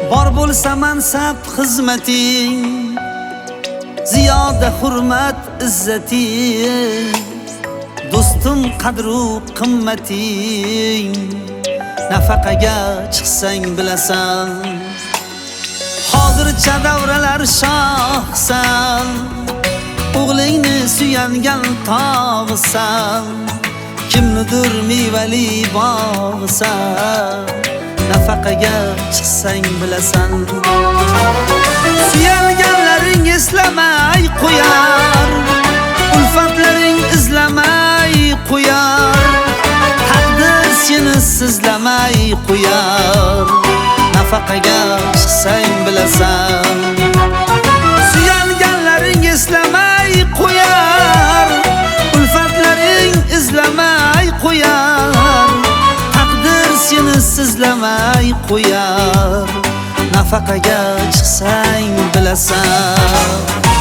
bor bo'lsa mansab xizmating, ziyoda hurmat izzating, do'stim qadru qimmating, nafaqaga chiqsang bilasan. Hozircha davralar shohsan, o'g'lingni suyangan tog'san, kimnidir mevali bog'san, nafaqaga chiqsang bilasan. Suyanganlaring eslamay qo'yar, ulfatlaring izlamay qo'yar, taqdir seni sizlamay qo'yar, nafaqaga chiqsang bilasan. Suyanganlaring eslamay qo'yar, ulfatlaring izlamay qo'yar, taqdir seni sizlamay qo'yar, nafaqaga chiqsang bilasan.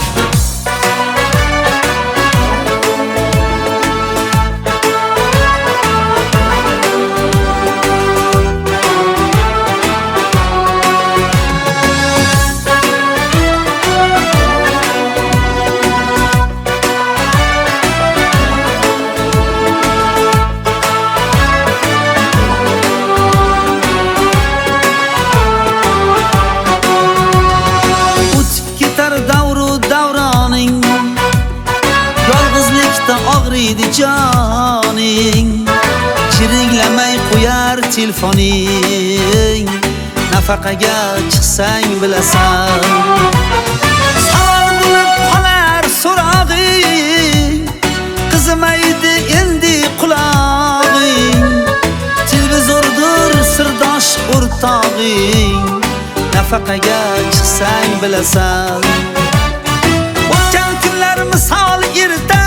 Og'riydi joning, chiringlamay qo'yar telefoning, nafaqaga chiqsang bilasan. Savol bo'lib qolar so'rog'ing, qizimaydi endi qulog'ing, televizordir sirdosh o'rtog'ing, nafaqaga chiqsang bilasan. O'tgan kunlar misol erta,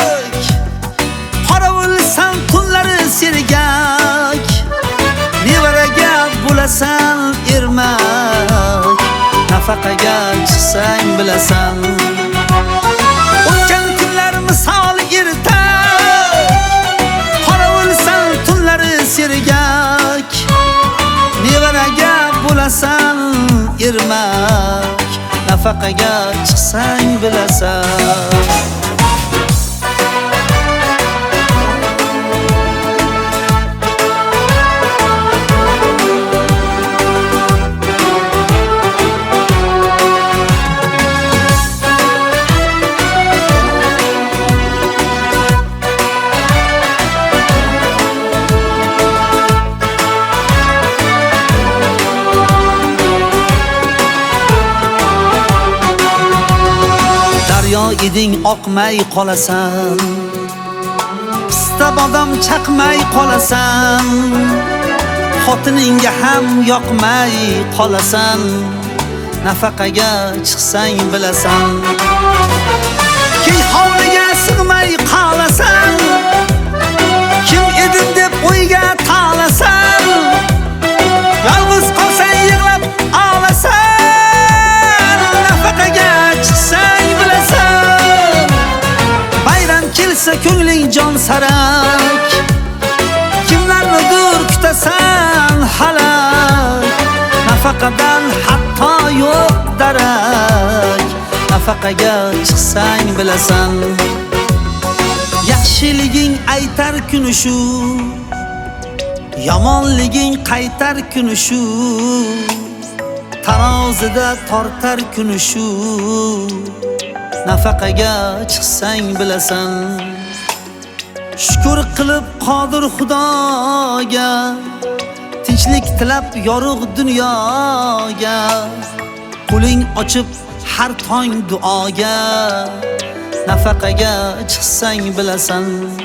sergak, nevaraga bo'lasan ermak, nafaqaga chiqsang bilasan. O'tgan kunlar misol ertak, qorovulsan tunlari sergak, nevaraga bo'lasan ermak, nafaqaga chiqsang bilasan. Daryo eding oqmay qolasan, pista bodom chaqmay qolasan, xotiningga ham yoqmay qolasan, nafaqaga chiqsang bilasan. Kim hovliga sig'may qolasan, kim edim deb o'yga tolasan, yolg'iz qolsang yig'lab olasan, nafaqaga chiqsang bilasan. Bayram kelsa ko'ngling jon sarak, kimlarnidir kutasan halak, nafaqadan hatto yo'q darak, nafaqaga chiqsang bilasan. Yaxshiliging aytar kuni shu, yomonliging qaytar kuni shu, tarozida tortar kuni shu, nafaqaga chiqsang bilasan. Shukr qilib qodir Xudoga, tinchlik tilab yorug' dunyoga, qo'ling ochib har tong duoga, nafaqaga chiqsang bilasan.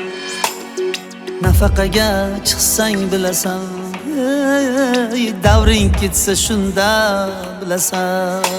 Nafaqaga chiqsang bilasan. Davring ketsa shunda bilasan.